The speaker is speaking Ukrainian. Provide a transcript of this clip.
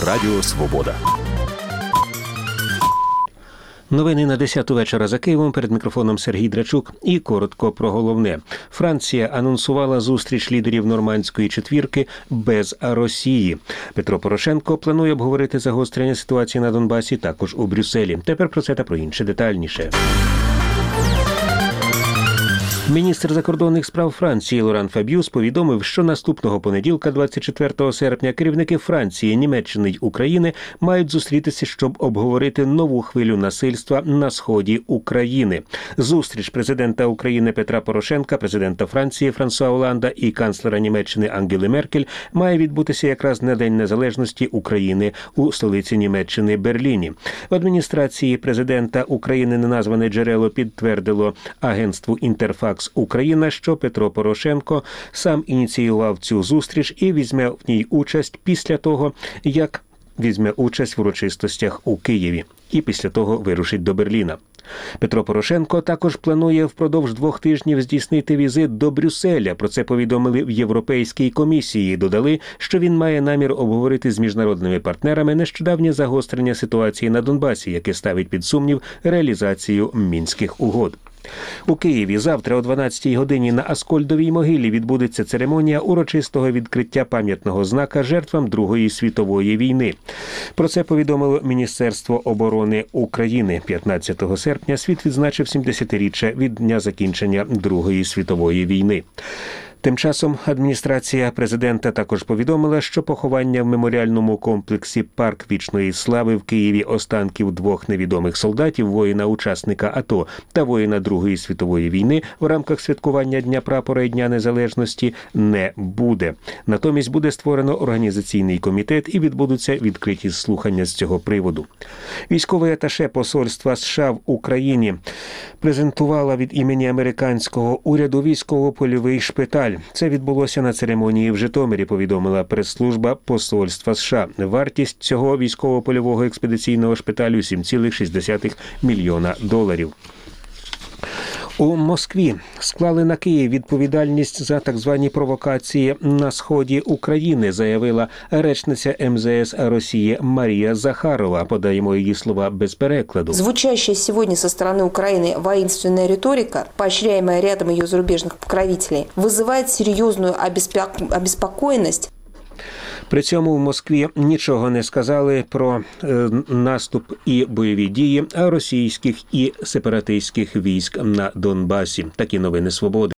Радіо Свобода. Новини на 10-ту вечора за Києвом. Перед мікрофоном Сергій Драчук. І коротко про головне. Франція анонсувала зустріч лідерів Нормандської четвірки без Росії. Петро Порошенко планує обговорити загострення ситуації на Донбасі також у Брюсселі. Тепер про це та про інше детальніше. Міністр закордонних справ Франції Лоран Фабіус повідомив, що наступного понеділка, 24 серпня, керівники Франції, Німеччини й України мають зустрітися, щоб обговорити нову хвилю насильства на сході України. Зустріч президента України Петра Порошенка, президента Франції Франсуа Оланда і канцлера Німеччини Ангели Меркель має відбутися якраз на День Незалежності України у столиці Німеччини Берліні. В адміністрації президента України неназване джерело підтвердило агентству «Інтерфакс Україна», що Петро Порошенко сам ініціював цю зустріч і візьме в ній участь після того, як візьме участь в урочистостях у Києві. І після того вирушить до Берліна. Петро Порошенко також планує впродовж 2 тижнів здійснити візит до Брюсселя. Про це повідомили в Європейській комісії. Додали, що він має намір обговорити з міжнародними партнерами нещодавнє загострення ситуації на Донбасі, яке ставить під сумнів реалізацію Мінських угод. У Києві завтра о 12-й годині на Аскольдовій могилі відбудеться церемонія урочистого відкриття пам'ятного знака жертвам Другої світової війни. Про це повідомило Міністерство оборони України. 15 серпня світ відзначив 70-річчя від дня закінчення Другої світової війни. Тим часом адміністрація президента також повідомила, що поховання в меморіальному комплексі «Парк вічної слави» в Києві останків 2 невідомих солдатів, воїна-учасника АТО та воїна Другої світової війни в рамках святкування Дня прапора і Дня Незалежності не буде. Натомість буде створено організаційний комітет і відбудуться відкриті слухання з цього приводу. Військовий аташе посольства США в Україні презентувала від імені американського уряду військово-польовий шпиталь. Це відбулося на церемонії в Житомирі, повідомила прес-служба посольства США. Вартість цього військово-польового експедиційного шпиталю – $7,6 мільйона. У Москві склали на Київ відповідальність за так звані провокації на сході України, заявила речниця МЗС Росії Марія Захарова. Подаємо її слова без перекладу. Звучащая сегодня со стороны Украины воинственная риторика, поощряемая рядом ее зарубежных покровителей, вызывает серьезную обеспокоенность. При цьому в Москві нічого не сказали про наступ і бойові дії російських і сепаратистських військ на Донбасі. Такі новини «Свободи».